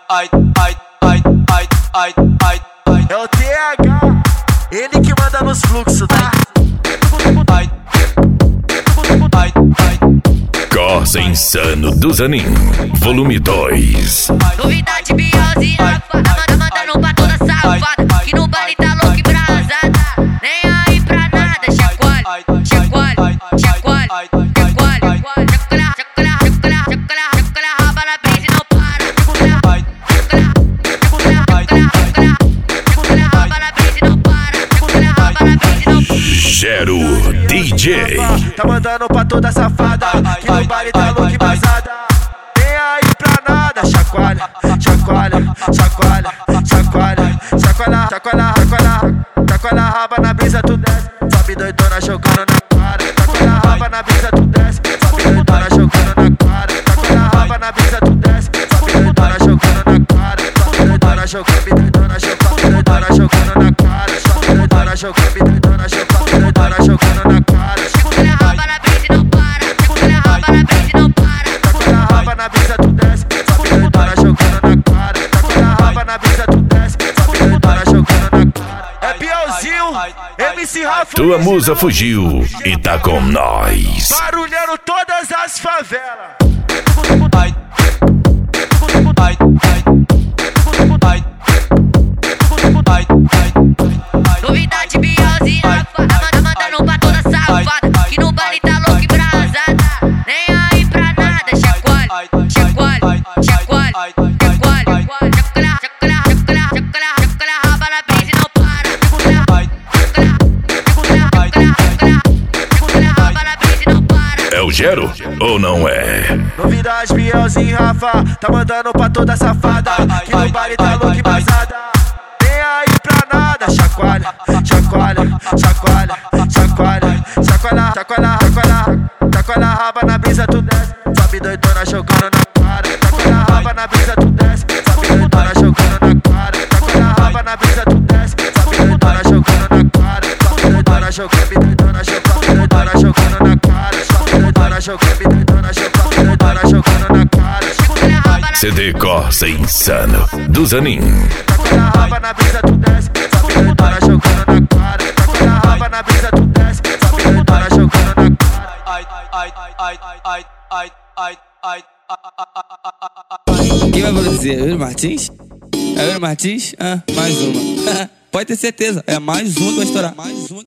É o TH, ele que manda nos fluxos, tá? Corsa Insano do Zanin, volume 2. Novidade, Bielzinha, mandando pra toda safada, que no baile tá louco e brasada. Nem aí pra nada, chacoalha, chacoalha, chacoalha, chacoalha, chacoalha, raba na brisa e não para. Chacoalha, raba na brisa e não para. Raba na brisa e não para. Gero DJ. Tá mandando pra toda safada, que no baile tá louco e brasada. Nem aí pra nada, chacoalha, chacoalha, chacoalha, chacoalha, chacoalha, chacoalha, chacoalha, chacoalha, raba na brisa tu desce, sobe doidona jogando na cara. Chacoalha, raba na brisa tu desce, sobe doidona jogando na cara. Chacoalha, raba na brisa tu desce, sobe doidona jogando na cara. Sobe doidona jogando, doidona jogando, doidona jogando na cara. Sobe doidona jogando, doidona jogando, doidona jogando na cara. Chacoalha, raba na brisa e não para. Chacoalha, raba na brisa e não para. Chacoalha, raba na brisa tu desce, sobe doidona jogando na cara. Chacoalha, raba na brisa tu desce, sobe doidona jogando na cara. É Bielzinho, MC Rafa. Tua musa fugiu e tá com nós. Barulhando todas as favelas. Novidade, Bielzinha, mandando pra toda safada, que no baile tá louco e brasada. Nem aí pra nada, chacoalha, chacoalha, chacoalha, chacoalha, chacoalha, chacoalha, chacoalha, raba na brisa e não para. Chacoalha, raba na brisa e não para. É o Gero ou não é? Novidade, Bielzinho, Rafa, tá mandando pra toda safada, que no baile tá louco e brasada. Nem aí pra nada, chacoalha, chacoalha, chacoalha, chacoalha, chacoalha, chacoalha, chacoalha, chacoalha, raba na brisa tu desce, sobe doidona jogando na cara. Chacoalha, raba na brisa tu desce, sobe doidona jogando na cara. Chacoalha, raba na brisa tu desce, sobe doidona jogando na cara. Sobe doidona jogando, doidona jogando, doidona jogando na cara. Sobe doidona jogando, doidona jogando, doidona jogando na cara. CD Corsa Insano do Zanin. Chacoalha, raba na brisa tu desce, sobe doidona jogando na cara. Chacoalha, raba na brisa tu desce, sobe doidona jogando na cara. Quem vai produzir? Euro Martins? É Euro Martins? Ah, mais uma. Pode ter certeza, é mais uma que vai estourar. Mais uma.